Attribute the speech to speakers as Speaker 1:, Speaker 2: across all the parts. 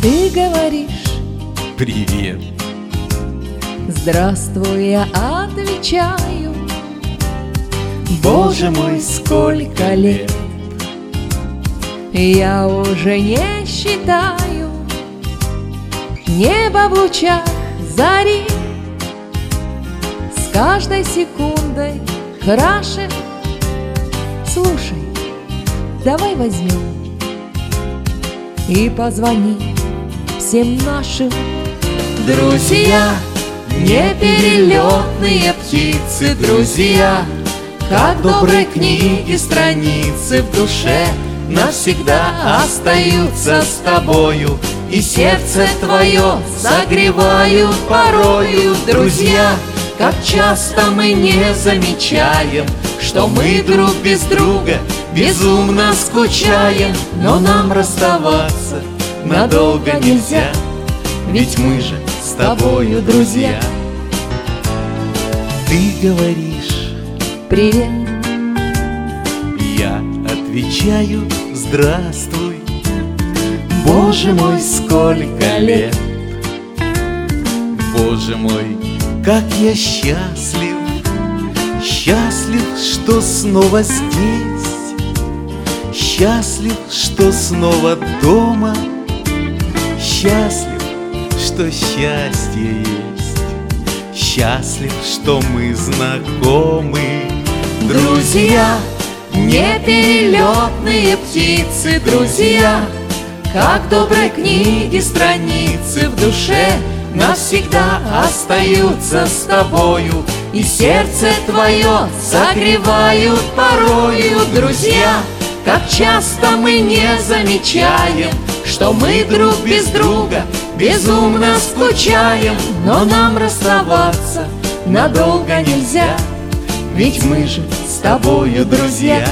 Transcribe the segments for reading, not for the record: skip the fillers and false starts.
Speaker 1: Ты говоришь
Speaker 2: привет.
Speaker 1: здравствуй, я отвечаю. Боже мой, сколько лет, я уже не считаю. Небо в лучах зари с каждой секундой краше. Слушай, давай возьмем и позвони всем нашим. Друзья, неперелетные птицы, друзья, как добрые книги, страницы в душе навсегда остаются с тобою, и сердце твое согревают порою. Друзья, как часто мы не замечаем, что мы друг без друга безумно скучаем, но нам расставаться надолго нельзя, ведь мы же с тобою друзья.
Speaker 2: Ты говоришь
Speaker 1: привет,
Speaker 2: я отвечаю здравствуй.
Speaker 1: Боже мой, сколько лет,
Speaker 2: Боже мой, как я счастлив, счастлив, что снова здесь, счастлив, что снова дома, счастлив, что счастье есть, счастлив, что мы знакомы.
Speaker 1: друзья, неперелетные птицы, друзья, как добрые книги, страницы в душе навсегда остаются с тобою, и сердце твое согревают порою. Друзья, как часто мы не замечаем, что мы друг без друга безумно скучаем, но нам расставаться надолго нельзя, ведь мы же с тобою друзья.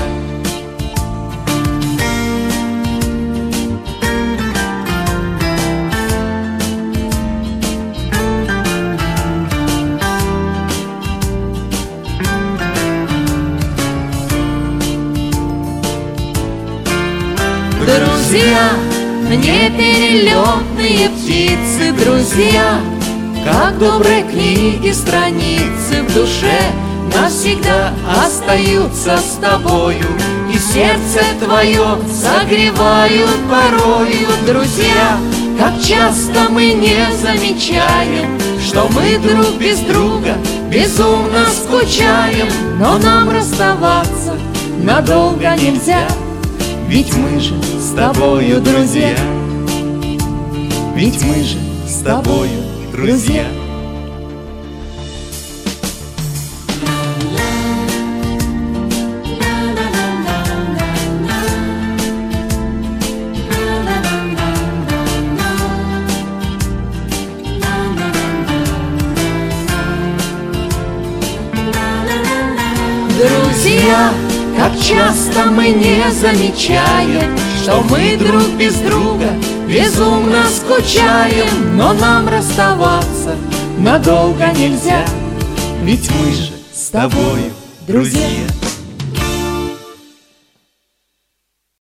Speaker 1: Друзья, неперелетные птицы, друзья, как добрые книги, страницы в душе навсегда остаются с тобою, и сердце твое согревают порою. Друзья, как часто мы не замечаем, что мы друг без друга безумно скучаем, но нам расставаться надолго нельзя, ведь мы же с тобою друзья, ведь мы же с тобою друзья. Друзья, как часто мы не замечаем, что мы друг без друга безумно скучаем, но нам расставаться надолго нельзя, ведь мы же с тобою друзья.